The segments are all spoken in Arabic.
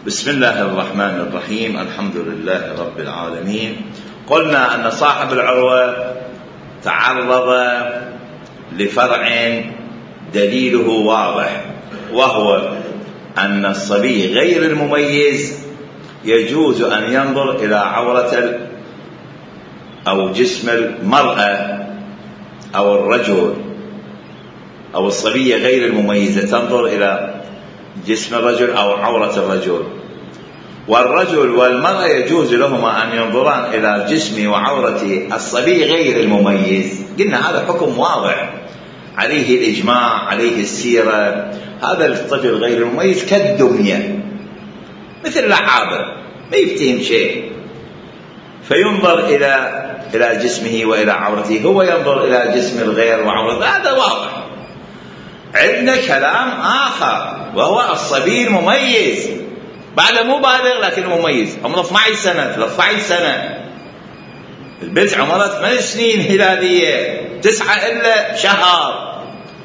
بسم الله الرحمن الرحيم. الحمد لله رب العالمين. قلنا أن صاحب العروة تعرض لفرع دليله واضح، وهو أن الصبي غير المميز يجوز أن ينظر إلى عورة أو جسم المرأة أو الرجل، أو الصبية غير المميزة تنظر إلى جسم الرجل أو عورة الرجل، والرجل والمرأة يجوز لهما أن ينظران إلى جسم وعورة الصبي غير المميز. قلنا هذا حكم واضح عليه الإجماع، عليه السيرة. هذا الطفل غير المميز كالدمية، مثل لعابة ما يفتهم شيء، فينظر إلى جسمه وإلى عورته، هو ينظر إلى جسم الغير وعورته. هذا واضح. عندنا كلام آخر وهو الصبي المميز، بعد مو بالغ لكن مميز، عمره 12 سنة 13 سنة. البنت عمرها 8 سنين هلالية، 9 إلا شهر.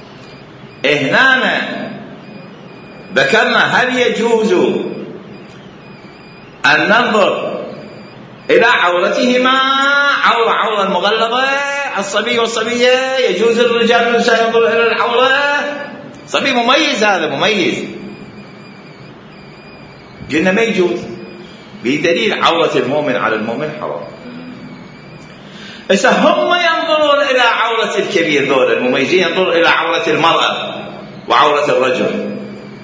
هنا ذكرنا هل يجوز أن ننظر إلى عورتهما عورة المغلظة، الصبي والصبية يجوز الرجال والنساء ينظر إلى العورة. صبي مميز، هذا مميز، قلنا ما يجوز بدليل عورة المؤمن على المؤمن حرام. هسه هم ينظرون إلى عورة الكبير، دول المميزين ينظرون إلى عورة المرأة وعورة الرجل.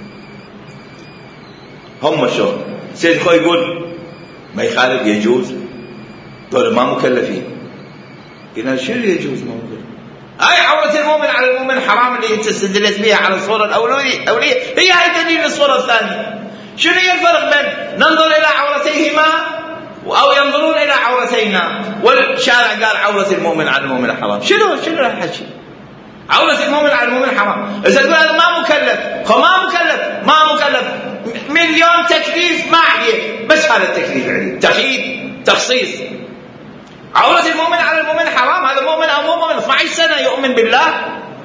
هم شو سيد خو يقول ما يخالف، يجوز، دول ما مكلفين. قلنا شنو يجوز؟ ما مكلف. هاي عورة المؤمن على المؤمن حرام اللي انت استدلت بها على الصورة الأولية، هي هاي دليل الصورة الثانية. شنو هي الفرق بين ننظر إلى عورتيهما أو ينظرون إلى عورتينا؟ والشارع قال عورة المؤمن على المؤمن حرام. شنو الحكي؟ عورة المؤمن على المؤمن حرام. إذا تقول هذا ما مكلف، ما مكلف مليون تكليف ما عليه، بس هذا التكليف عليه تقييد تخصيص. عورة المؤمن على المؤمن حرام، هذا مؤمن أو مو مؤمن 12 سنة يؤمن بالله،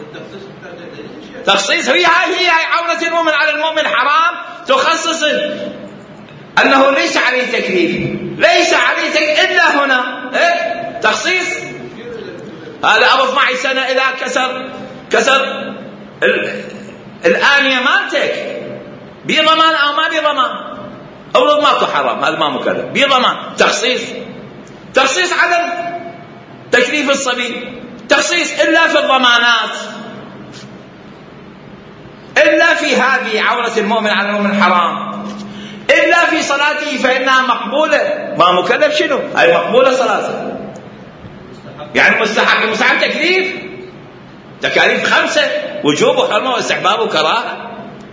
تخصيص. هي عورة المؤمن على المؤمن حرام، تخصص أنه ليس عليه تكليف، إلا هنا تخصيص. هذا أبو 12 سنة إذا كسر الآنية مالتك بضمان أو ما بضمان، أو ماكو حرام، هذا ما مكلف بضمان. تخصيص عدم تكليف الصبي، تخصيص إلا في الضمانات، إلا في هذه عورة المؤمن على المؤمن حرام، إلا في صلاته فإنها مقبولة. ما مكلف شنو؟ هاي مقبولة صلاته، يعني مستحب تكاليف 5: وجوب وحرمة واستحباب وكراهة،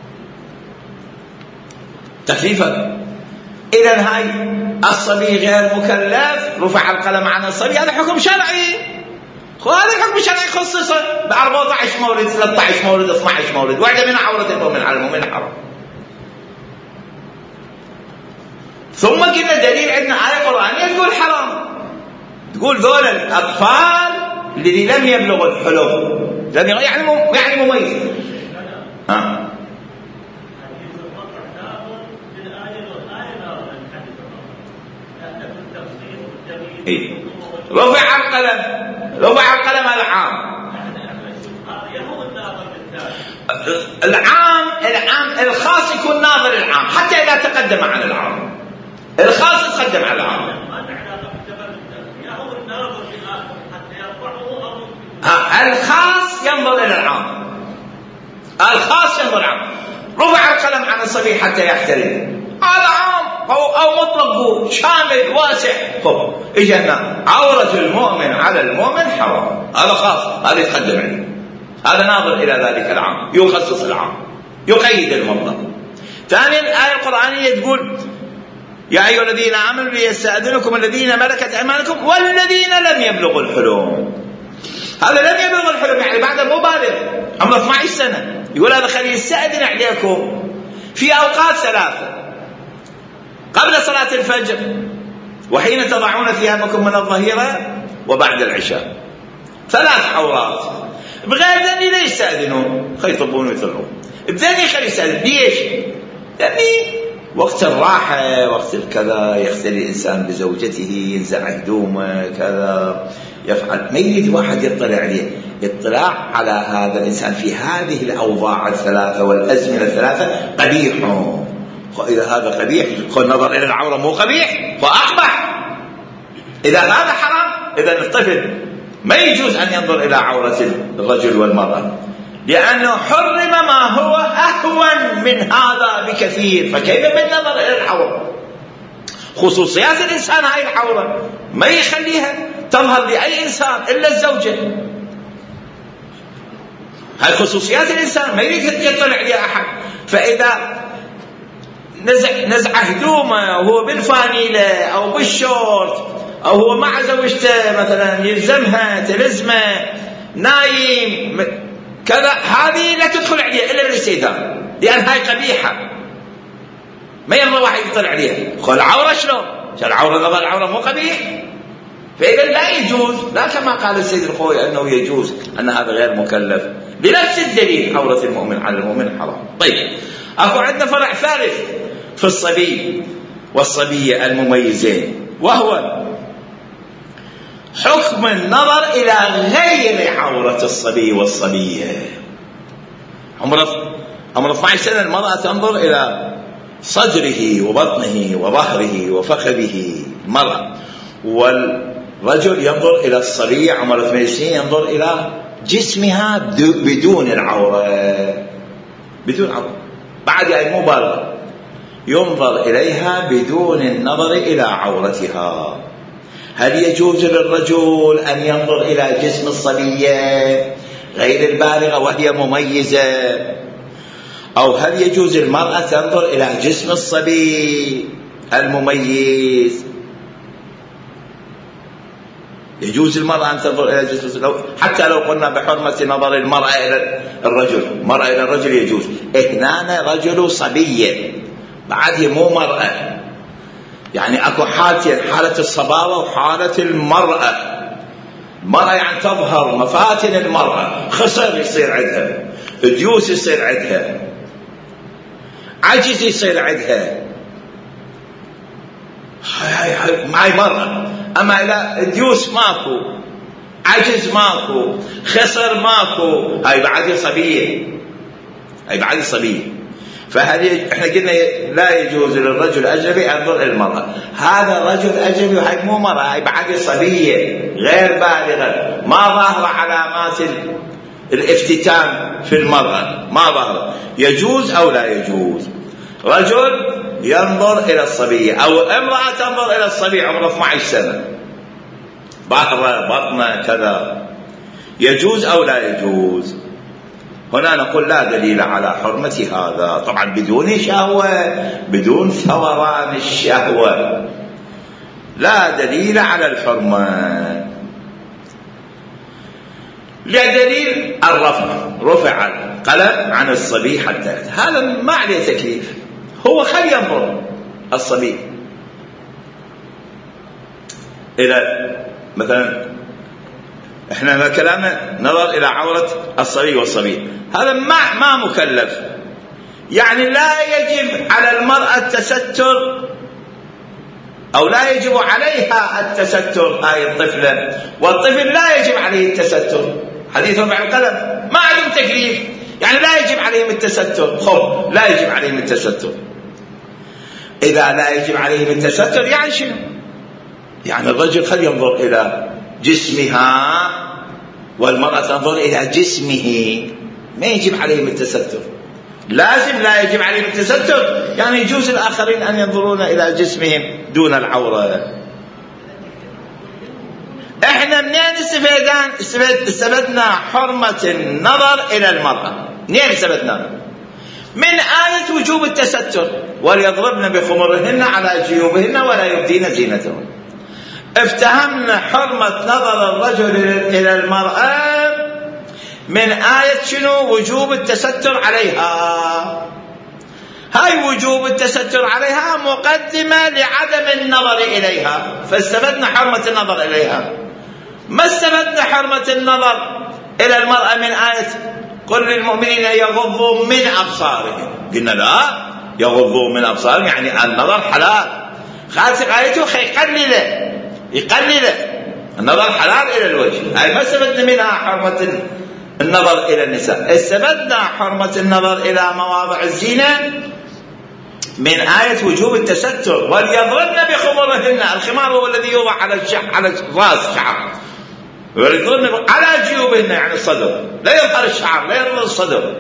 تكليفا. إذن هاي الصبي غير مكلف، رفع القلم عن الصبي، هذا حكم شرعي. هذا الحكم الشرعي خصصه ب 14 مولد 13 مولد 12 مولد، واحدة من عورة المؤمن على المؤمن حرام. ثم قلنا دليل، عندنا آية قرآنية تقول حرام، تقول ذول الأطفال الذي لم يبلغوا الحلم، يعني مميز. رفع القلم العام. العام الخاص يكون ناظر العام، حتى إذا تقدم على العام الخاص يتقدم على العام. الخاص ينظر إلى العام، رفع القلم عن الصبي حتى يحترم. هذا عام أو مطلق شامل واسع. إجا هنا عورة المؤمن على المؤمن حرام، هذا خاص، هذا يتقدم عليه، هذا ناظر إلى ذلك العام، يخصص العام، يقيد المطلق. ثانيا الآية القرآنية تقول يا أيها الذين آمنوا ليستأذنكم الذين ملكت أيمانكم والذين لم يبلغوا الحلم. هذا لم يبلغ الحلم يعني بعد مو بالغ، عمره 12 سنة. يقول هذا خليه يستأذن عليكم في أوقات 3: قبل صلاة الفجر، وحين تضعون ثيابكم من الظهيرة، وبعد العشاء. 3 عورات. بغير ذني لا يستأذنون، خيطبون ويطلعون. بذني خلي يستأذن. ليش؟ لأني وقت الراحة وقت الكذا يختلي الإنسان بزوجته، ينزع هدومه كذا يفعل، ما يريد واحد يطلع عليه. اطلاع على هذا الإنسان في هذه الأوضاع الثلاثة والأزمنة الثلاثة قبيح. إذا هذا قبيح فالنظر إلى العورة مو قبيح فأقبح. إذا هذا حرام إذا الطفل ما يجوز أن ينظر إلى عورة الرجل والمرأة، لأنه حرم ما هو أهون من هذا بكثير، فكيف بالنظر إلى العورة؟ خصوصيات الإنسان هاي العورة ما يخليها تظهر لأي إنسان إلا الزوجة. هاي خصوصيات الإنسان ما يريد يطلع عليها أحد. فإذا نزع هدومه وهو بالفانيلة أو بالشورت أو هو مع زوجته مثلا يلزمها تلزمه نايم كذا، هذه لا تدخل عليها إلا بالاستئذان، لأن هاي قبيحة ما يرضى واحد يطلع عليها. خل العورة شلون؟ العورة نظر العورة مو قبيح، فإذا لا يجوز، لا كما قال السيد الخوي أنه يجوز، أن هذا غير مكلف بنفس الدليل عورة المؤمن على المؤمن حرام. طيب أكو عندنا فرع ثالث في الصبي والصبية المميزين، وهو حكم النظر إلى غير عورة الصبي والصبية. عمره 12 سنة المرأة تنظر إلى صدره وبطنه وظهره وفخذه المرأة، والرجل ينظر إلى الصبي عمره 8 سنين ينظر إلى جسمها بدون العورة، بدون عورة، بعد يعني مبالغة، ينظر إليها بدون النظر إلى عورتها. هل يجوز للرجل أن ينظر إلى جسم الصبية غير البالغة وهي مميزة، أو هل يجوز المرأة تنظر إلى جسم الصبي المميز؟ يجوز المرأة أن تنظر إلى جسم الصبي حتى لو قلنا بحرمة نظر المرأة إلى الرجل، المرأة إلى الرجل يجوز. هنا رجل صبي بعد هي مو مرأة، يعني أكو حالتين، حالة الصباوة وحالة المرأة. المرأة يعني تظهر مفاتن المرأة، خصر يصير عندها، ديوس يصير عندها، عجز يصير عندها، معي مرأة. أما إلى ديوس ماكو، عجز ماكو، خصر ماكو، هاي بعد صبية، هاي بعد صبية. فهذه احنا قلنا لا يجوز للرجل الأجنبي أن ينظر إلى المرأة. هذا الرجل الأجنبي وهي مو مرأة، هي بعد صبية غير بالغة، ما ظاهر علامات الافتتان في المرأة، ما ظاهر. يجوز أو لا يجوز؟ رجل ينظر إلى الصبية أو امرأة تنظر إلى الصبي عمره 12 سنة، ظهره بطنه كذا، يجوز أو لا يجوز؟ هنا نقول لا دليل على حرمة هذا، طبعا بدون شهوة، بدون ثوران الشهوة، لا دليل على الحرمة. لدليل رفع القلم عن الصبي حتى هذا ما عليه تكليف، هو خل ينظر الصبي إلى مثلا احنا كلامنا نظر الى عورة الصبي والصبي، هذا ما مكلف، يعني لا يجب على المرأة التستر او لا يجب عليها التستر هاي الطفلة، والطفل لا يجب عليه التستر. حديث رفع القلم ما عليهم تكليف، يعني لا يجب عليهم التستر، خب لا يجب عليهم التستر. اذا لا يجب عليهم التستر يعني شنو؟ يعني الرجل خل ينظر الى جسمها والمرأة تنظر إلى جسمه، ما يجب عليهم التستر، لازم لا يجب عليهم التستر، يعني يجوز الآخرين أن ينظرون إلى جسمهم دون العورة. احنا منين استفدنا حرمة النظر إلى المرأة؟ منين استفدنا؟ من آية وجوب التستر، وليضربن بخمرهن على جيوبهن ولا يبدين زينتهن. افتهمنا حرمة نظر الرجل إلى المرأة من آية شنو؟ وجوب التستر عليها. هاي وجوب التستر عليها مقدمة لعدم النظر إليها، فاستفدنا حرمة النظر إليها. ما استفدنا حرمة النظر إلى المرأة من آية قل للمؤمنين يغضوا من أبصارهم، قلنا لا، يغضوا من أبصارهم، يعني النظر حلال، خالص غايته يقلله النظر حلال إلى الوجه. هاي ما استفدنا منها حرمة النظر إلى النساء. استفدنا حرمة النظر إلى مواضع الزينة من آية وجوب التستر، وليضربن بخمرهن. الخمار هو الذي يوضع على الرأس شعر، ويضربن على جيوبهن يعني الصدر، لا يظهر الشعر، لا يظهر الصدر،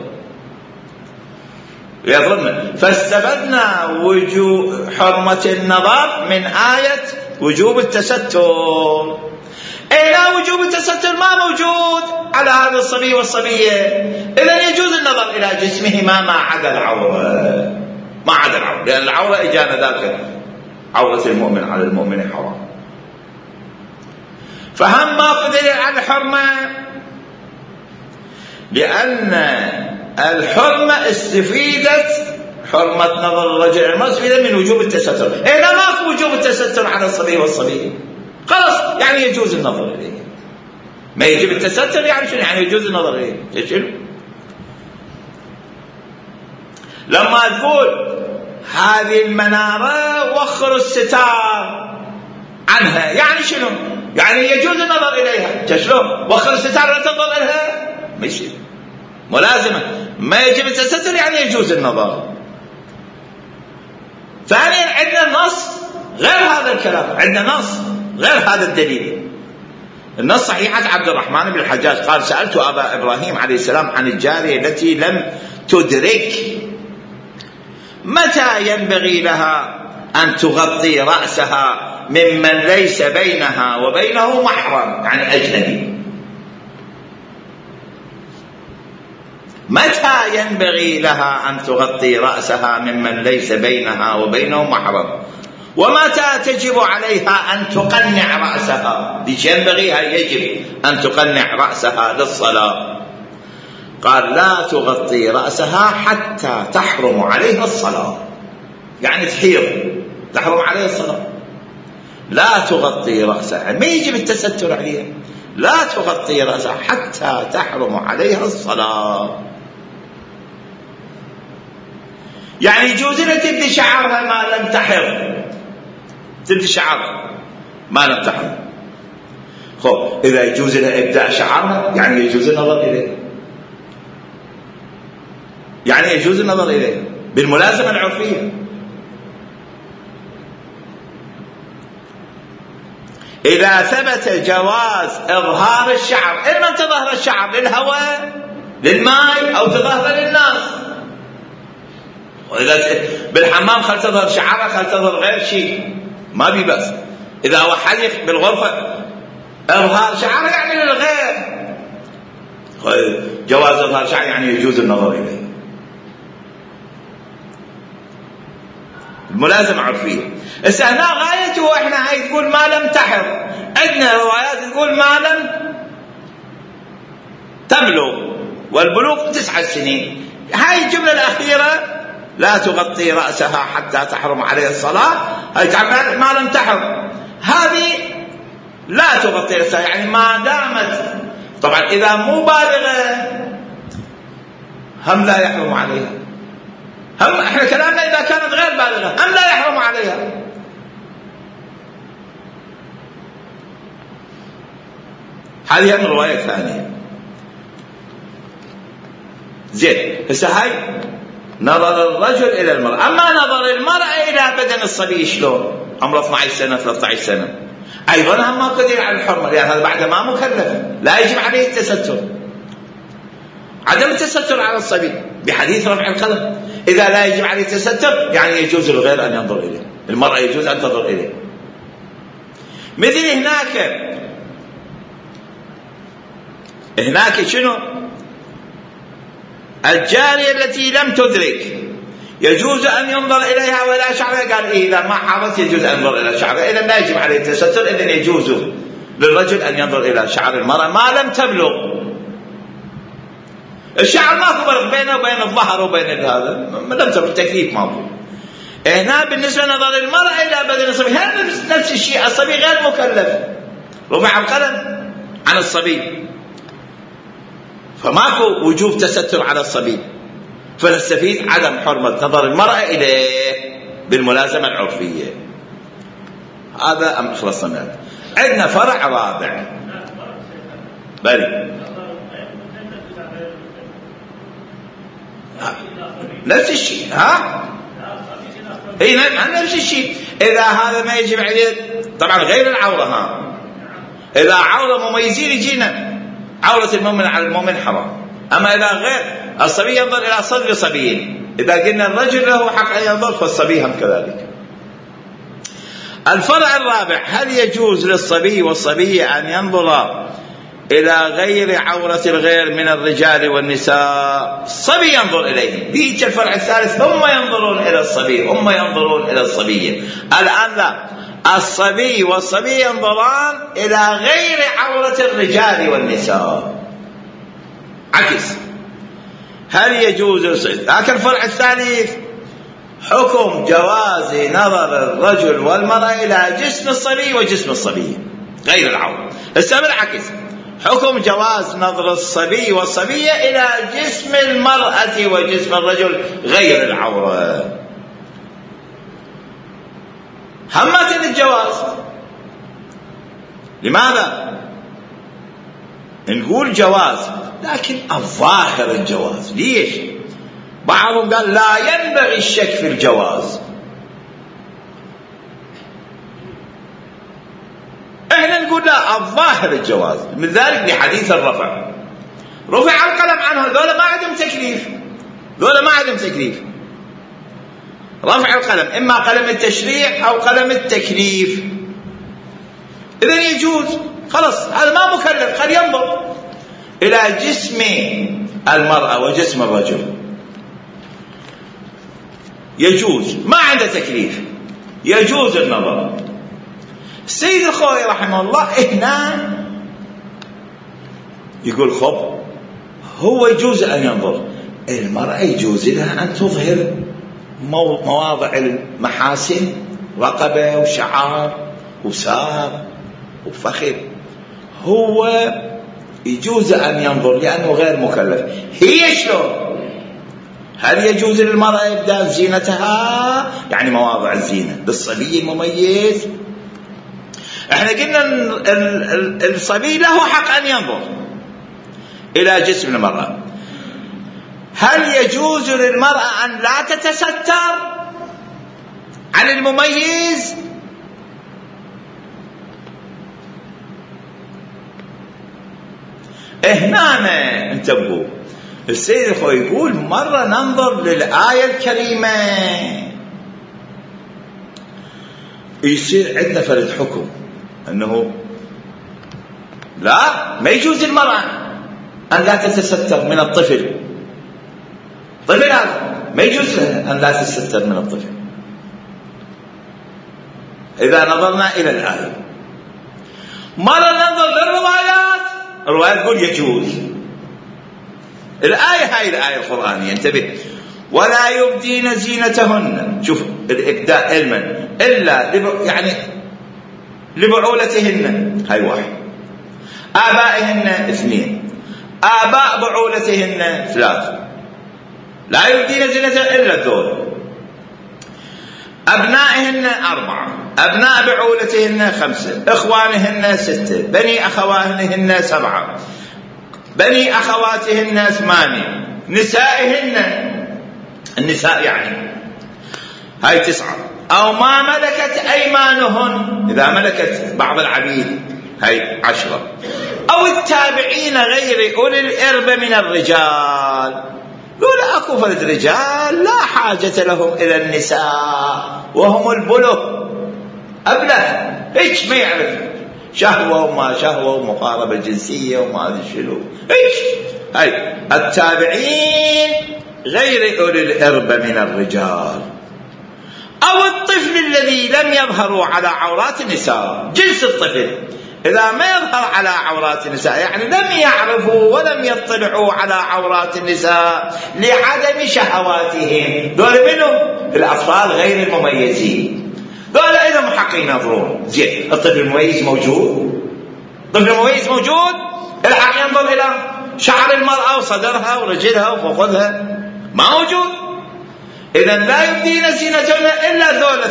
يضربن. فاستفدنا حرمة النظر من آية وجوب التستر إلى وجوب التستر ما موجود على هذا الصبي والصبية. إذن يجوز النظر إلى جسمهما ما عدا العورة، لأن العورة إجانا ذاك عورة المؤمن على المؤمن حرام. فهم ما قدر على الحرمة، لأن الحرمة استفيدت، حرمة نظر الرجل المرأة استفيدت من وجوب التستر. إذا ما في وجوب التستر على الصبي والصبية خلاص يعني يجوز النظر إليه. ما يجب التستر يعني شنو؟ يعني يجوز النظر إليه. شنو لما تقول هذه المنارة وخر الستار عنها، يعني شنو؟ يعني يجوز النظر إليها. شلون وخر الستار لا تنظر إليها؟ ما يصير، ملازمة. ما يجب التستر يعني يجوز النظر. ثانيا عندنا نص غير هذا الكلام، عندنا نص غير هذا الدليل. النص صحيحة عبد الرحمن بن الحجاج قال سألت أبا إبراهيم عليه السلام عن الجارية التي لم تدرك متى ينبغي لها أن تغطي رأسها ممن ليس بينها وبينه محرم، يعني أجنبي. متى ينبغي لها أن تغطي رأسها ممن ليس بينها وبينه محرم، ومتى تجب عليها أن تقنع رأسها، ينبغيها يجب أن تقنع رأسها للصلاة. قال لا تغطي رأسها حتى تحرم عليها الصلاة، يعني تحيض تحرم عليها الصلاة. لا تغطي رأسها، ما يجب التستر عليها، لا تغطي رأسها حتى تحرم عليها الصلاة. يعني يجوز لها تبدي شعرها ما لم تحر، تبدي شعرها ما لم تحر. خب إذا يجوز لها إبداء شعرها يعني يجوز النظر إليه، يعني يجوز النظر إليه بالملازمة العرفية. إذا ثبت جواز إظهار الشعر، إما تظهر الشعر للهواء للماء أو تظهر للناس. وإذا بالحمام خل تظهر شعرها خل تظهر غير شيء ما بي بس. إذا هو حديث بالغرفة إظهار شعرها يعني للغير، جواز إظهار شعر يعني يجوز النظر إليه. الملازمة عرفية. هنا غايته احنا هاي تقول ما لم تحر، عندنا روايات تقول ما لم تبلغ، والبلوغ 9 سنين. هاي الجملة الأخيرة لا تغطي رأسها حتى تحرم عليها الصلاة، هاي تعمل ما لم تحر، هذه لا تغطي رأسها يعني ما دامت. طبعا إذا مو بالغة هم لا يحرم عليها، هم احنا كلامنا إذا كانت غير بالغة هم لا يحرم عليها. هذه من رواية ثانية. زين، هسه هاي نظر الرجل إلى المرأة. أما نظر المرأة إلى بدن الصبي شلون؟ عمره 12 سنة 13 سنة أيضا هم ما قدر على الحرمة، لأن هذا بعد ما مكلف لا يجب عليه التستر. عدم التستر على الصبي بحديث رفع القلم، إذا لا يجب عليه التستر يعني يجوز للغير أن ينظر إليه، المرأة يجوز أن تنظر إليه. مثل هناك شنو؟ الجارية التي لم تدرك يجوز أن ينظر إليها ولا شعر. قال إذا ما حاضت يجوز أن ينظر إلى شعر، إذا لا يجب عليه التستر، إذن يجوز للرجل أن ينظر إلى شعر المرأة ما لم تبلغ. الشعر ما فرق بينه وبين الظهر وبين هذا، ما لم تبلغ تكليف موجود. هنا بالنسبة لنظر المرأة إلى بدن الصبي نفس الشيء، الصبي غير مكلف، رفع القلم عن الصبي، فماكو وجوب تستر على الصبي. فنستفيد عدم حرمة نظر المرأة إليه بالملازمة العرفية. هذا خلصنا منه. عندنا فرع رابع. بلي نفس الشيء. اي نعم نفس الشيء. اذا هذا ما يجب عليه طبعا غير العورة. اذا عورة مميزين يجينا عورة المؤمن على المؤمن حرام. اما اذا غير الصبي ينظر الى صدر صبي، اذا قلنا الرجل له حق ان ينظر فالصبي هم كذلك. الفرع الرابع: هل يجوز للصبي والصبية ان ينظر إلى غير عورة الغير من الرجال والنساء؟ الصبي ينظر إليهم. بيجي الفرع الثالث: هم ينظرون إلى الصبي، هم ينظرون إلى الصبية. الآن لا، الصبي والصبي ينظران إلى غير عورة الرجال والنساء. عكس. هل يجوز؟ لكن الفرع الثالث: حكم جواز نظر الرجل والمرأة إلى جسم الصبي وجسم الصبية غير العورة. السبب عكس: حكم جواز نظر الصبي والصبية إلى جسم المرأة وجسم الرجل غير العورة. همت الجواز. لماذا؟ نقول جواز لكن الظاهر الجواز. ليش؟ بعضهم قال لا ينبغي الشك في الجواز. احنا نقول لا، الظاهر الجواز. من ذلك بحديث الرفع، رفع القلم عنه. ذولا ما عندهم تكليف، ذولا ما عندهم تكليف. رفع القلم اما قلم التشريع او قلم التكليف. اذن يجوز، خلص هذا ما مكلف، قد ينظر الى جسم المرأة وجسم الرجل. يجوز، ما عنده تكليف، يجوز النظر. السيد الخوئي رحمه الله هنا يقول خب هو يجوز أن ينظر. المرأة يجوز لها أن تظهر مواضع المحاسن، رقبة وشعر وساق وفخذ. هو يجوز أن ينظر لأنه غير مكلف. هي شلون؟ هل يجوز للمرأة إبداء زينتها؟ يعني مواضع الزينة للصبي المميز. احنا قلنا الصبي له حق أن ينظر إلى جسم المرأة. هل يجوز للمرأة أن لا تتستر عن المميز؟ هنا انتبهوا، السيد الخوئي يقول مرة ننظر للآية الكريمة يصير عندنا فرد حكم أنه لا، ما يجوز المرأة أن لا تتستر من الطفل. طفل هذا ما يجوز أن لا تتستر من الطفل. إذا نظرنا إلى الآية. مرة ننظر للروايات، الروايات تقول يجوز. الآية هاي الآية القرآنية انتبه: ولا يبدين زينتهن. شوف الإبداء علما إلا يعني لبعولتهن، هاي واحد. آبائهن اثنين. آباء بعولتهن ثلاثة. لا يبدين زينتهن إلا الذول. أبنائهن أربعة. أبناء بعولتهن خمسة. إخوانهن ستة. بني أخوانهن سبعة. بني أخواتهن ثمانية. نسائهن، النساء يعني هاي تسعة. أو ما ملكت أيمانهن، إذا ملكت بعض العبيد هاي 10. أو التابعين غير أولي الإربة من الرجال. لولا أكو فرد رجال لا حاجة لهم إلى النساء وهم البلغ أبله، إيش ما يعرف شهوة وما شهوة ومقاربة جنسية وما أدري شنو إيش. هاي التابعين غير أولي الإربة من الرجال. أو الطفل الذي لم يظهروا على عورات النساء. جنس الطفل إذا ما يظهر على عورات النساء يعني لم يعرفوا ولم يطلعوا على عورات النساء لعدم شهواتهم. دول منهم الأطفال غير المميزين، دول إذا حق ينظرون. زين، الطفل المميز موجود، الطفل المميز موجود، الحق ينظر إلى شعر المرأة وصدرها ورجلها وفخذها، موجود. إذا لا يبدين زينتهن إلا ذول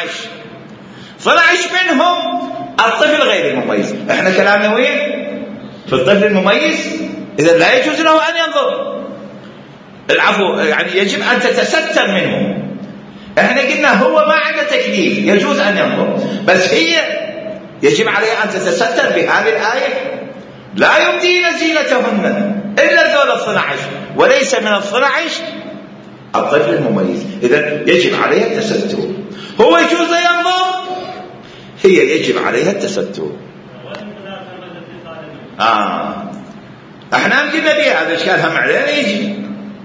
12 منهم الطفل غير المميز. احنا كلامنا وين؟ في الطفل المميز. إذا لا يجوز له أن ينظر. العفو، يعني يجب أن تتستر منه. احنا قلنا هو ما عنده تكليف، يجوز أن ينظر، بس هي يجب عليها أن تتستر بهذه الآية. لا يبدين زينتهن إلا ذول 12، وليس من 12 الطفل المميز. إذا يجب عليها التستر. هو يجوز ينظر، هي يجب عليها التستر. احنا قلنا بها هذا الاشكال هم علينا يجي.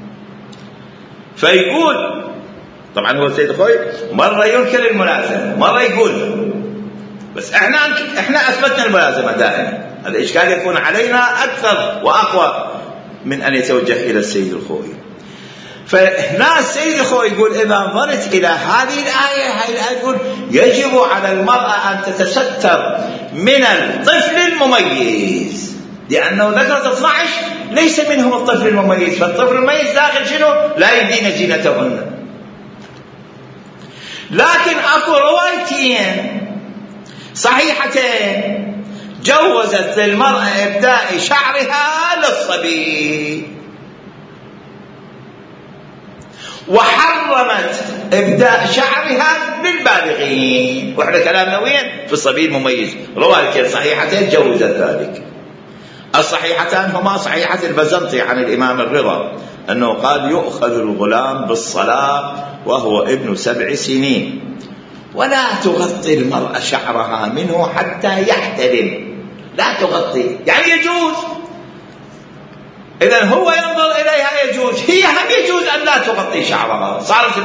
فيقول طبعا هو السيد خوي مرة ينكر الملازمة، مرة يقول، بس احنا اثبتنا الملازمة دائما. هذا الاشكال يكون علينا اكثر واقوى من ان يتوجه الى السيد الخوي. فهنا السيد الخوي يقول إذا نظرت إلى هذه الآية يقول يجب على المرأة أن تتستر من الطفل المميز، لأنه ذكرت 12 ليس منهم الطفل المميز، فالطفل المميز داخل شنو؟ لا يبدين زينتهن. لكن أكو روايتين صحيحتين جوزت للمرأة إبداء شعرها للصبي، وحرمت إبداء شعرها للبالغين. وإحنا كلامنا وين؟ في الصبي المميز. روايتين صحيحتين جوزت ذلك. الصحيحتان هما صحيحة البزنطي عن الإمام الرضا أنه قال يؤخذ الغلام بالصلاة وهو ابن 7 سنين، ولا تغطي المرأة شعرها منه حتى يحتلم. لا تغطي يعني يجوز. إذن هو ينظر إليها يجوز، هي هم يجوز أن لا تغطي شعرها.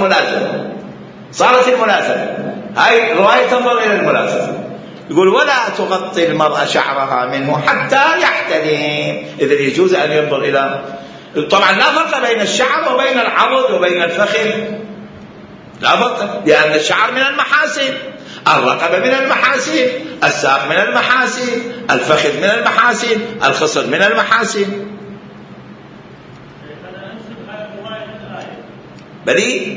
صارت الملازمة. هاي رواية تنظر إلى الملازمة. يقول ولا تغطي المرأة شعرها منه حتى يحتلم. إذن يجوز أن ينظر إلى، طبعا لا فرق بين الشعر وبين العضد وبين الفخذ، لا فرق، لأن الشعر من المحاسن، الرقبة من المحاسن، الساق من المحاسن، الفخذ من المحاسن، الخصر من المحاسن. بلي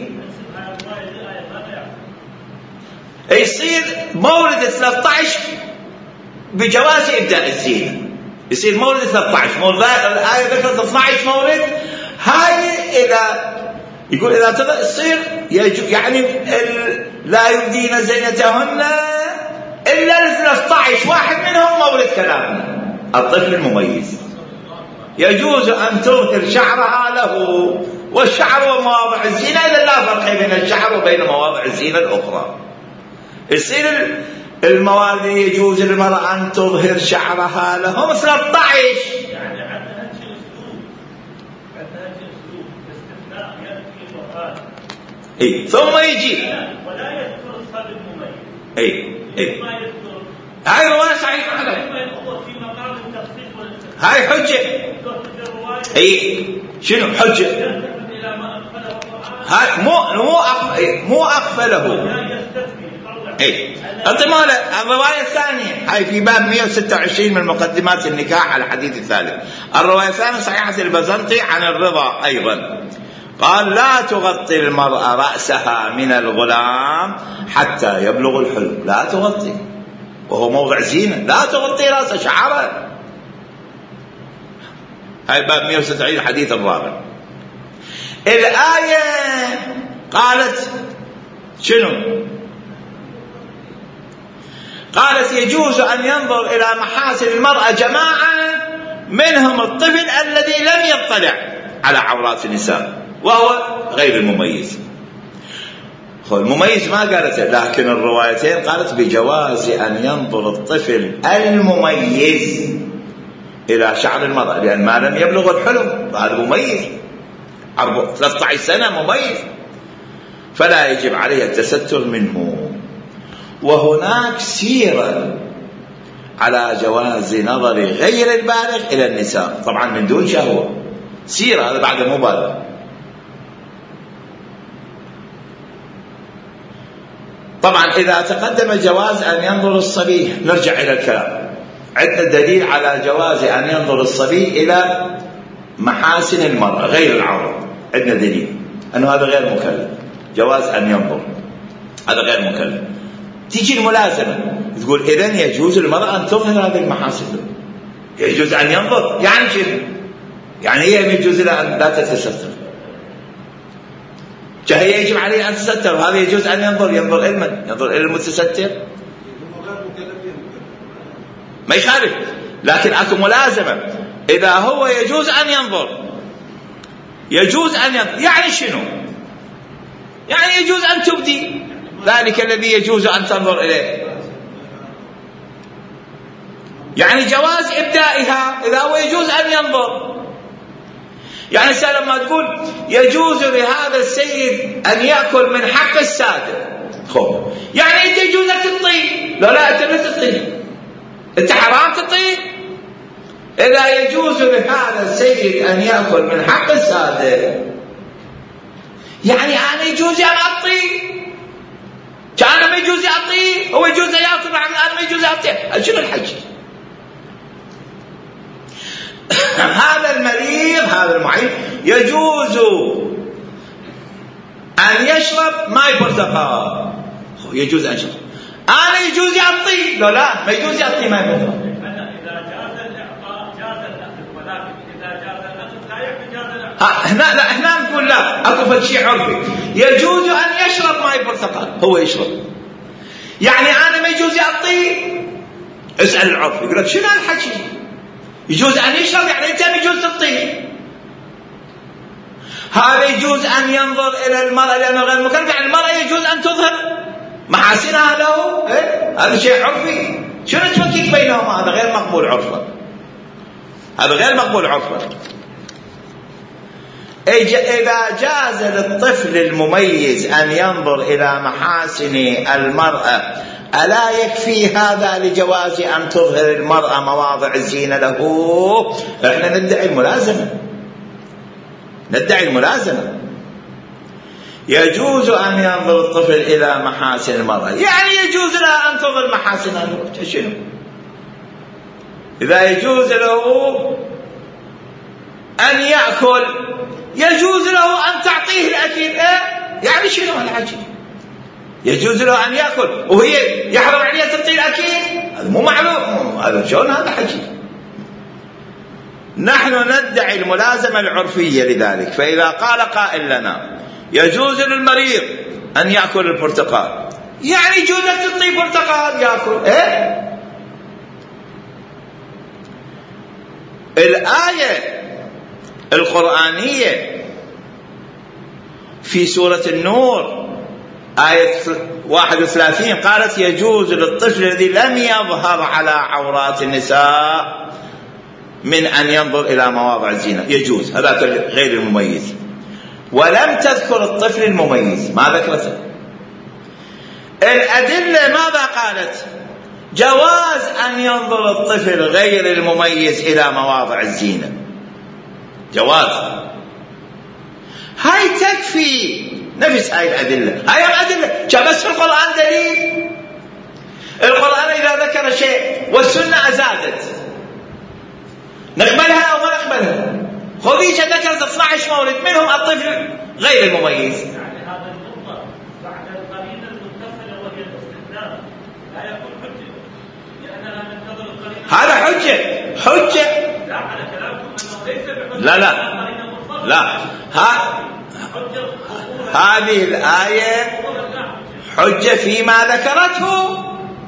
يصير مولد 13 بجواز إبداء الزينة، يصير مولد 13 مولد الآية ذكرت 12 مولد. هاي إذا يقول إذا تصير يعني لا يبدين زينتهن إلا 13 واحد منهم مولد كلامنا الطفل المميز. يجوز أن تظهر شعرها له، والشعر ومواضع الزينة إذا لا فرق بين الشعر وبين مواضع الزينة الأخرى. يصير المواد يجوز للمرأة أن تظهر شعرها له 13. يعني حتى هذا الأسلوب استثناء يأتي وقال ثم يجي ولا يذكر الصبي المميز. ما يذكر هاي رواية صحيحة في مقام التخصيص والاستثناء. هاي حجة. شنو حجة؟ هاي مو أقفله. انتماله الرواية الثانية هاي في باب 126 من مقدمات النكاح على الحديث الثالث. الرواية الثانية صحيحة البزنطي عن الرضا أيضا قال لا تغطي المرأة رأسها من الغلام حتى يبلغ الحلم. لا تغطي، وهو موضع زينة، لا تغطي رأسه شعره. هاي باب 176 الحديث الرابع. الآية قالت شنو؟ قالت يجوز أن ينظر إلى محاسن المرأة جماعة منهم الطفل الذي لم يطلع على عورات النساء وهو غير المميز. المميز ما قالت، لكن الروايتين قالت بجواز أن ينظر الطفل المميز إلى شعر المرأة، لأن ما لم يبلغ الحلم هذا مميز، 13 سنة مميز، فلا يجب عليه التستر منه. وهناك سيرة على جواز نظر غير البالغ إلى النساء، طبعا من دون شهوة، سيرة، هذا بعد المبالغة. طبعا إذا تقدم جواز أن ينظر الصبي، نرجع إلى الكلام، عندنا دليل على جواز أن ينظر الصبي إلى محاسن المرأة غير العورة، عندنا دليل. أنه هذا غير مكلف، جواز أن ينظر، هذا غير مكلف. تيجي الملازمة تقول إذن يجوز للمرأة أن تظهر هذه المحاسن، يجوز أن ينظر، يعني شنو؟ يعني هي يجوز لها أن لا تتستر، هي يجب عليه أن تستر، وهذا يجوز أن ينظر. ينظر إلى من؟ ينظر إلى المتستر، ما يخالف، لكن أكو ملازمة. إذا هو يجوز أن ينظر، يجوز أن ينظر، يعني شنو؟ يعني يجوز أن تبدي ذلك الذي يجوز أن تنظر إليه، يعني جواز إبدائها إذا هو يجوز أن ينظر. يعني لما تقول يجوز لهذا السيد أن يأكل من حق السادة، خب يعني أنت يجوز لك تطيب؟ لا أنت لا تطيب، أنت حرام تطيب. إذا يجوز لهذا السيد أن يأكل من حق السادة، يعني أنا يجوز أن أطيب، كان ما يجوز أطيب، هو يجوز يأكل مع الآن ما يجوز أطيب، شنو الحج؟ هذا المريض هذا المعين يجوز أن يشرب ماء برتقال، يجوز أن يشرب، أنا يجوز يعطي؟ لا ما يجوز يعطي ماء برتقال. إذا جاز الإعطاء جاز الأخذ، ولكن إذا جاز الأخذ لا يكفي جاز الإعطاء. هنا نقول لا، أكو شيء عرفي، يجوز أن يشرب ماء برتقال، هو يشرب، يعني أنا ما يجوز يعطي. اسأل العرف يقول لك شنو الحكي؟ يجوز أن يشرب، يعني أنت يجوز تطيب. هذا يجوز أن ينظر إلى المرأة لأنه غير مكلف، يعني المرأة يجوز أن تظهر محاسنها له، هذا شيء عرفي. شنو تفكك بينهما؟ هذا غير مقبول عرفا، هذا غير مقبول عرفا. إذا جاز للطفل المميز أن ينظر إلى محاسن المرأة، ألا يكفي هذا لجواز أن تظهر المرأة مواضع الزينة له؟ إحنا ندعي الملازمة، ندعي الملازمة. يجوز أن ينظر الطفل إلى محاسن المرأة، يعني يجوز لها أن تظهر محاسنها. شنو؟ إذا يجوز له أن يأكل، يجوز له أن تعطيه الأكل، يعني شنو الحكي؟ يجوز له أن يأكل وهي يحرم عليها تعطيه الأكل؟ هذا مو معلوم، هذا شلون هذا حكي؟ نحن ندعي الملازمة العرفية لذلك. فإذا قال قائل لنا يجوز للمريض أن يأكل البرتقال، يعني يجوز أن تعطيه برتقال يأكل. الآية القرآنية في سورة النور آية 31 قالت يجوز للطفل الذي لم يظهر على عورات النساء من أن ينظر إلى مواضع الزينة، يجوز، هذا غير المميز. ولم تذكر الطفل المميز، ما ذكرته. الأدلة ماذا قالت؟ جواز أن ينظر الطفل غير المميز إلى مواضع الزينة، جواز. هاي تكفي، نفس هاي الأدلة، هاي الأدلة بس في القرآن دليل. القرآن إذا ذكر شيء والسنة أزادت، نقبلها أو ما نقبلها. خديجة ذكرت 12 مولد، منهم الطفل غير المميز. يعني هذا المطلق بعد القرينة المتصلة وهي الاستثناء لا يكون حجة، لأننا ننتظر القرينة. هذا حجة. لا على كلامكم أنه ليس بحجة. لا هذه الآية حجة فيما ذكرته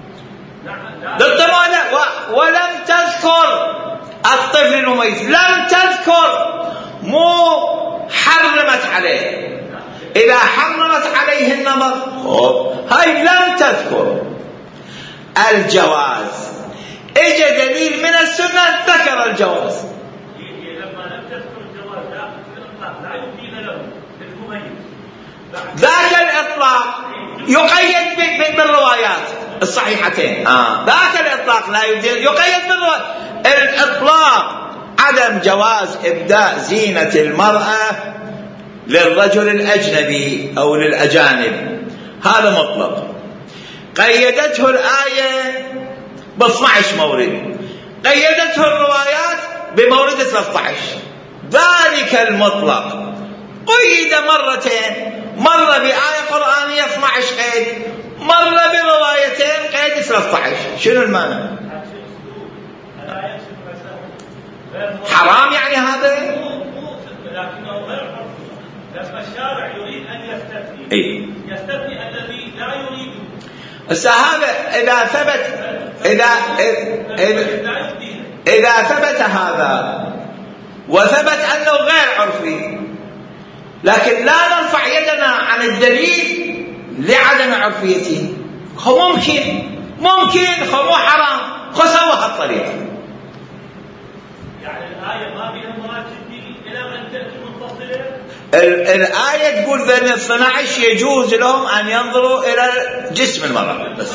ولم تذكر الطفل المميز، لم تذكر، مو حرمت عليه. إذا حرمت عليه النظر هاي لم تذكر الجواز، اجى دليل من السنة ذكر الجواز. لما لم تذكر الجواز لا يمكن له المميز، ذاك الإطلاق يقيد بالروايات الصحيحتين. ذاك الإطلاق لا يقيد بالروايات. الإطلاق عدم جواز إبداء زينة المرأة للرجل الأجنبي أو للأجانب، هذا مطلق. قيدته الآية ب12 مورد، قيدته الروايات بمورد 13. ذلك المطلق قيد مرتين، مرة بآية قرآنية 12 قيد، مرة بروايتين قيد 13. شنو المعنى؟ حرام يعني هذا؟ لكنه غير حرفي. لما الشارع يريد أن يستثني يستثني الذي لا يريده. هذا إذا ثبت هذا وثبت أنه غير عرفي، لكن لا نرفع يدنا عن الدليل لعدم عرفيته. ممكن مو حرام، سوى هالطريقة. يعني الآية ما بها مراتب إلى أن تأتي منفصلة. الآية تقول بين 12 يجوز لهم أن ينظروا إلى جسم المرأة بس،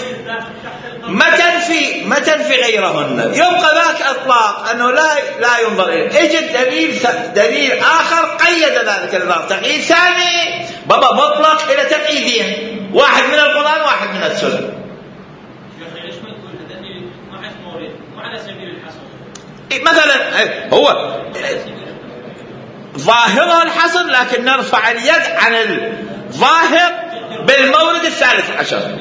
ما تنفي غيرهن، يبقى ذاك إطلاق أنه لا ينظر إليه. اجد دليل آخر قيد ذلك النظر تقييد ثاني، بابا مطلق إلى تقييدين، واحد من القرآن واحد من السنة. ليش ما تقول هذا ما عاد مورد مو على سبيل الحصر؟ مثلا هو ظاهره الحصر، لكن نرفع اليد عن الظاهر بالمورد 13.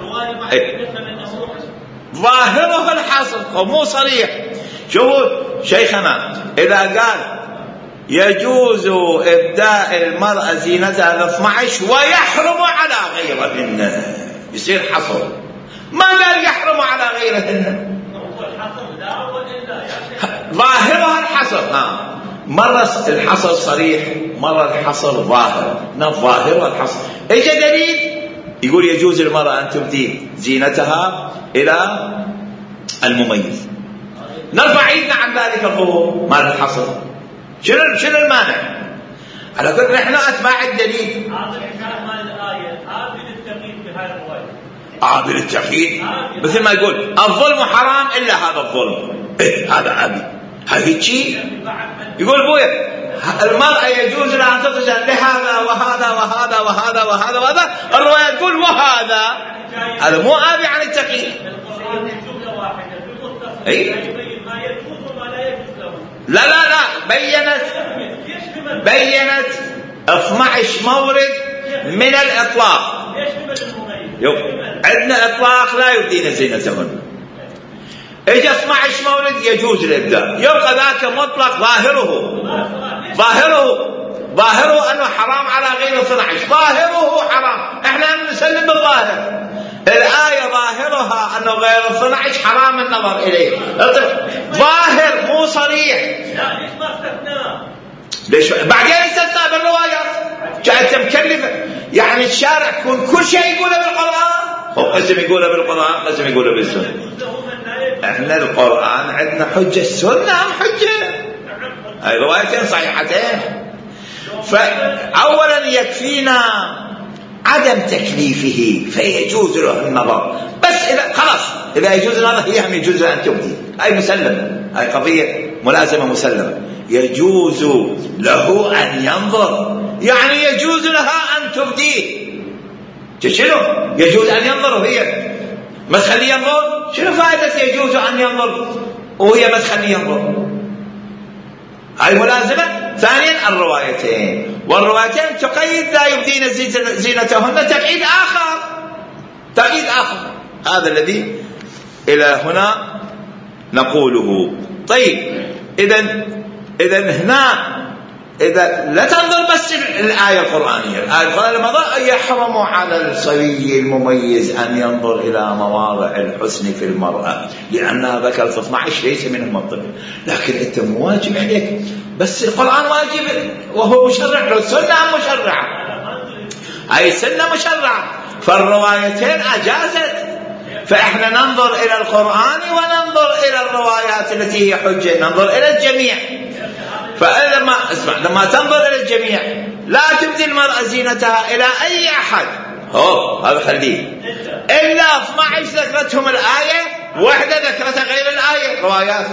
ظاهره الحصر ومو صريح. شوفوا شيخنا إذا قال يجوز إبداء المرأة زينتها 12 ويحرم على غيرهن، يصير حصر. ما قال يحرم على غيرهن، ظاهرها الحصر. مرة الحصر صريح، مرة الحصر ظاهر. ظاهرها الحصر. اجى دليل يقول يجوز المرأة أن تبدي زينتها إلى المميز، نرفع ايدنا عن ذلك الظهور مال الحصر. شنو المانع؟ على كل نحن أتباع الدليل. هذا الحكاية مال الآية عابد التقييد بهذا الرواية، عابد التقييد، مثل ما يقول الظلم حرام إلا هذا الظلم، هذا عابد. هذا شيء يقول بويا المرأة يجوز لها أن تتزوج لهذا وهذا وهذا وهذا وهذا وهذا، الرواية تقول وهذا، هذا مو آبي عن التقييد. القرآن جملة واحدة بالمتصل يبين ما يجوز وما لا يجوز له. لا بينت 12 مورد من الإطلاق. عندنا إطلاق لا يبدين زينتهن، اجى 12 مولد يجوز الإبداء، يبقى ذاك مطلق ظاهره أنه حرام على غير 12، ظاهره حرام. احنا نسلم بالظاهر. الآية ظاهرها أنه غير 12 حرام النظر إليه، ظاهر مو صريح. ليش ما استثناه؟ ليش بعدين استثناء بالروايات؟ جاءت مكلفة. يعني الشارع يكون كل شيء يقوله بالقرآن، هو قسم يقوله بالقرآن قسم يقوله بالسنة. احنا القرآن عندنا حجة، السنة حجة، هاي روايتين صحيحتين. فأولا يكفينا عدم تكليفه فيجوز له النظر، بس إذا يجوز النظر هي هم يجوز أن تبدي، هاي مسلمة، هاي قضية ملازمة مسلمة. يجوز له أن ينظر، يعني يجوز لها أن تبديه. شنو يجوز أن ينظر وهي ما تخليه ينظر؟ شنو فائدة يجوز أن ينظر وهي ما تخليه ينظر؟ هاي ملازمة. ثانيا الروايتين، والروايتين تقيد لا يبدين زينتهن تقييد آخر. هذا الذي إلى هنا نقوله. طيب إذا هنا إذا لا تنظر بس الآية القرآنية، يحرم على الصبي المميز أن ينظر إلى مواضع الحسن في المرأة لأنها ذكرت 12 ليس من المنطق. لكن أنت مو واجب عليك، بس القرآن واجب وهو مشرع، لو السنة مشرعة، هاي السنة مشرعة، فالروايتين أجازت. فإحنا ننظر إلى القرآن وننظر إلى الروايات التي هي حجة، ننظر إلى الجميع. لما تنظر إلى الجميع لا تبدي المرأة زينتها إلى أي أحد، هذا خليه، إلا 12 ذكرتهم الآية، واحدة ذكرتها غير الآية، روايات.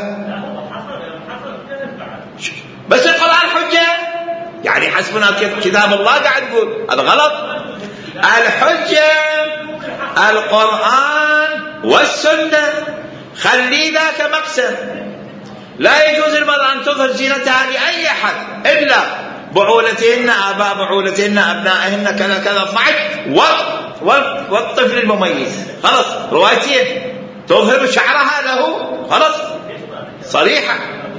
بس القرآن حجة، يعني حسبنا كتاب الله قاعد يقول هذا غلط. الحجة القرآن والسنة، خلي ذاك مقسم. لا يجوز المرأة أن تظهر زينتها لأي أحد إلا بعولتهن آباء بعولتهن أبنائهن كذا كذا 12 والطفل المميز. خلاص روايتين تظهر شعرها له، خلاص صريحة.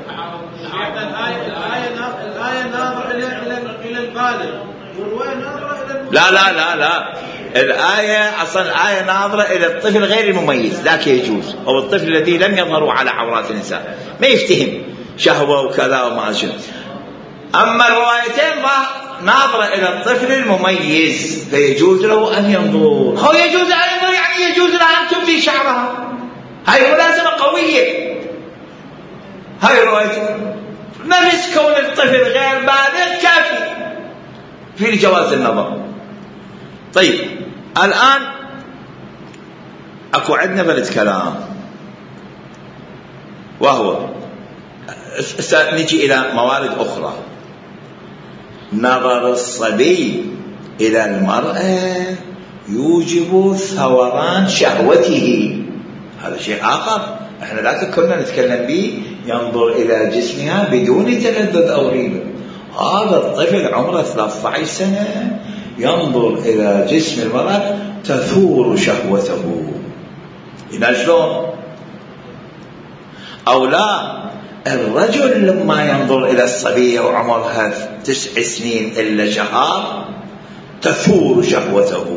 الآية ناظرة إلى البالغ والرواية ناظرة إلى لا لا لا لا، الآية أصلا الآية ناظرة إلى الطفل غير المميز، ذاك يجوز، أو الطفل الذي لم يظهروا على عورات النساء ما يفتهم شهوة وكذا وما أشبه. أما الروايتين ناظرة إلى الطفل المميز فيجوز له أن ينظر. هو يجوز أن ينظر يعني يجوز لها أن تبدي شعرها، هاي ملازمة قوية. هاي الروايتين نفس كون الطفل غير بالغ كافي في جواز النظر. طيب الآن أكو عندنا بلد كلام، وهو سنجي إلى موارد أخرى. نظر الصبي إلى المرأة يوجب ثوران شهوته، هذا شيء آخر احنا لا كنا نتكلم به. ينظر إلى جسمها بدون تلذذ أو ريبة. هذا الطفل عمره 13 سنة ينظر إلى جسم المرأة تثور شهوته. إذا شلون؟ أو لا، الرجل لما ينظر إلى الصبية وعمرها 9 سنين إلا شهر تثور شهوته.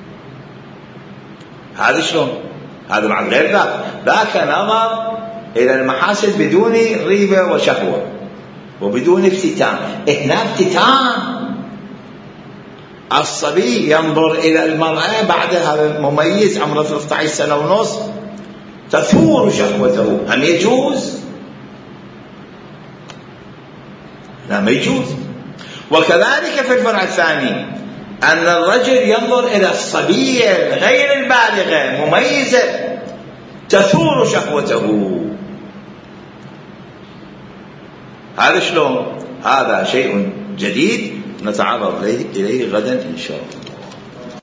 هذا شلون؟ هذا مع غير ذاك نظر إلى المحاسن بدون ريبة وشهوة وبدون افتتان. هنا افتتان. الصبي ينظر إلى المرأة بعد هذا مميز عمره 13 سنة ونص تثور شهوته، هم يجوز؟ لا ما يجوز. وكذلك في الفرع الثاني أن الرجل ينظر إلى الصبية غير البالغة مميزة تثور شهوته. هذا شلون؟ هذا شيء جديد نتعرض إليه غدا إن شاء الله.